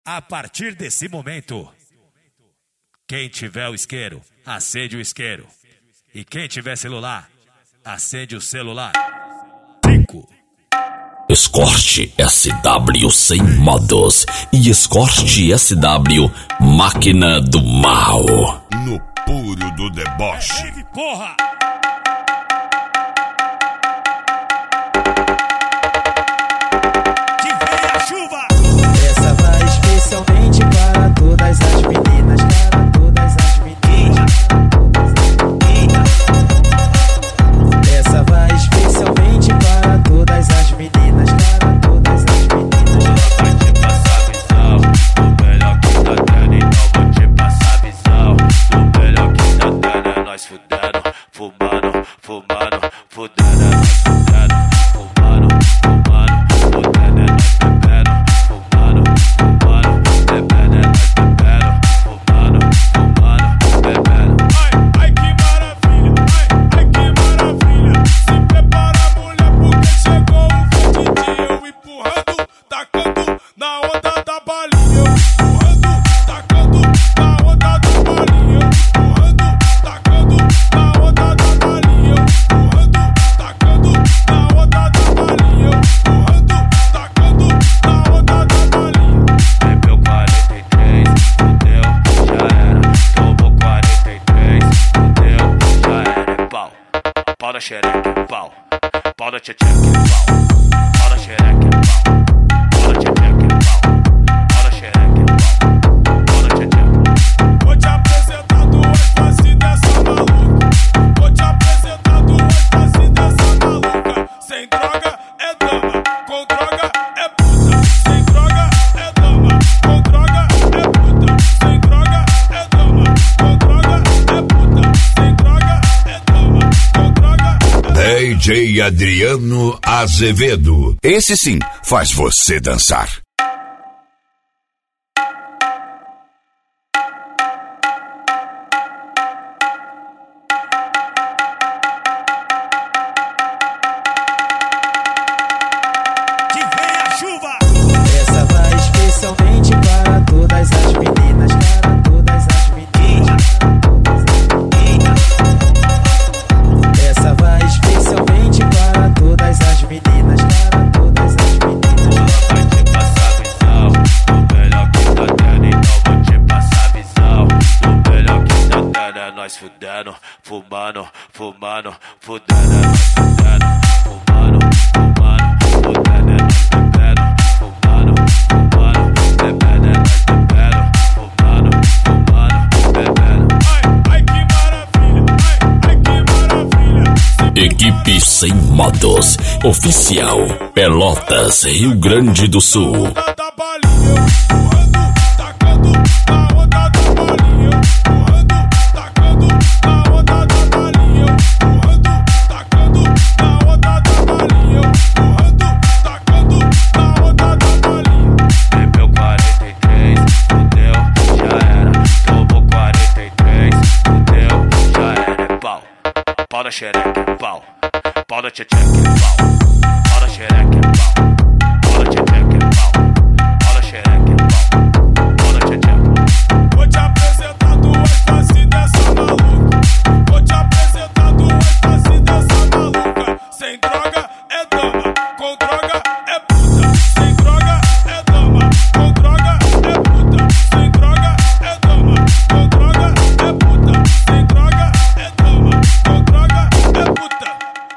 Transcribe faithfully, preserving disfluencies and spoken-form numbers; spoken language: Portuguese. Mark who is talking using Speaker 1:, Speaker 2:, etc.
Speaker 1: A partir desse momento, quem tiver o isqueiro, acende o isqueiro. E quem tiver celular, acende o celular. Cinco.
Speaker 2: Escort S W sem modos e Escort S W máquina do mal.
Speaker 3: No puro do deboche.
Speaker 1: É, porra! Que vem a chuva!
Speaker 4: Essa vai especialmente para todas as meninas, para todas as meninas. Essa vai especialmente para todas as meninas, para todas as meninas.
Speaker 5: Vai te passar visão do melhor que tá tendo, então vou te passar visão do melhor que tá tendo. É nós fudendo, fumando, fumando, fudendo. É nós fudendo, fumando, fumando, fudendo. É nós bebendo, fumando, fumando, bebendo. É nós bebendo, fumando, fumando, bebendo.
Speaker 6: Ai, ai que maravilha, ai, ai que maravilha. Se prepara, mulher, porque chegou o fim de dia. Eu empurrando, tacando na onda da balinha. Eu empurrando, tacando na onda da balinha. Eu empurrando, tacando na onda da balinha. Eu empurrando, tacando na onda da balinha. Eu empurrando, tacando na onda da balinha.
Speaker 5: Bebeu quarenta e três, fudeu, já era. Tomou quarenta e três, fudeu, já era. É pau, pau da xereca, é pau. Pau da tcheteca, é pau. Pau da xereca, é pau. Pau da tcheteca, é pau. Pau da xereca, é pau. Pau da tcheteca.
Speaker 6: Vou te apresentar duas faces dessa maluca. Vou te apresentar duas faces dessa maluca. Sem droga é dama, com droga é puta. Sem droga é dama, com droga é puta. Sem droga é dama, com droga é puta. Sem droga é dama, com droga é puta.
Speaker 3: D J Adriano Azevedo. Esse sim faz você dançar.
Speaker 1: Que vem a chuva!
Speaker 4: Essa vai especialmente para todas as meninas, para todas as meninas. Essa vai especialmente para todas as meninas, para todas as meninas.
Speaker 5: Vai te passar visão do melhor que tá tendo, então vou te passar visão do melhor que tá tendo. É nós fudendo, fumando, fumando, fudendo. É nós fudendo, fumando, fumando, fudendo. É nós bebendo, fumando, fumando, bebendo. É nós bebendo, fumando, fumando, bebendo.
Speaker 6: Ai, ai que maravilha, ai, ai que maravilha. Se
Speaker 2: Equipe Sem Modos Oficial Pelotas, Rio Grande do Sul.
Speaker 6: onda da balinha, eu empurrando, tacando na onda da balinha. Eu empurrando, tacando na onda da balinha. Eu empurrando, tacando na onda da balinha. Eu empurrando, tacando na onda da balinha.
Speaker 5: Bebeu quarenta e três, fudeu, já era. Tomou quarenta e três, fudeu, já era. É pau, pau da xereca, é pau. Pau da tcheteca, é pau. Pau da xereca, é pau.